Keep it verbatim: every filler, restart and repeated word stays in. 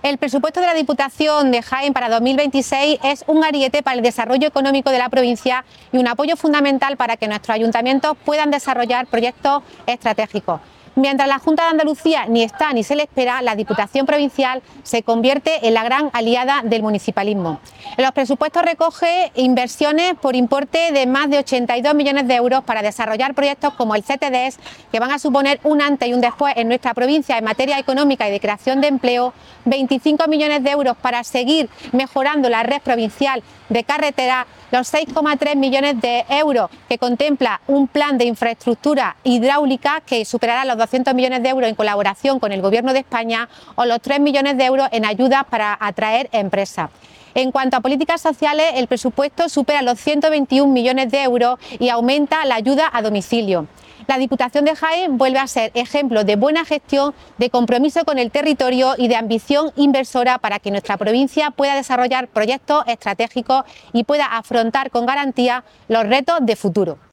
El presupuesto de la Diputación de Jaén para dos mil veintiséis es un ariete para el desarrollo económico de la provincia y un apoyo fundamental para que nuestros ayuntamientos puedan desarrollar proyectos estratégicos. Mientras la Junta de Andalucía ni está ni se le espera, la Diputación Provincial se convierte en la gran aliada del municipalismo. En los presupuestos recoge inversiones por importe de más de ochenta y dos millones de euros para desarrollar proyectos como el C T D E S, que van a suponer un antes y un después en nuestra provincia en materia económica y de creación de empleo, veinticinco millones de euros para seguir mejorando la red provincial de carreteras, los seis coma tres millones de euros que contempla un plan de infraestructura hidráulica que superará los doscientos millones de euros en colaboración con el Gobierno de España, o los tres millones de euros en ayudas para atraer empresas. En cuanto a políticas sociales, el presupuesto supera los ciento veintiún millones de euros y aumenta la ayuda a domicilio. La Diputación de Jaén vuelve a ser ejemplo de buena gestión, de compromiso con el territorio y de ambición inversora para que nuestra provincia pueda desarrollar proyectos estratégicos y pueda afrontar con garantía los retos de futuro.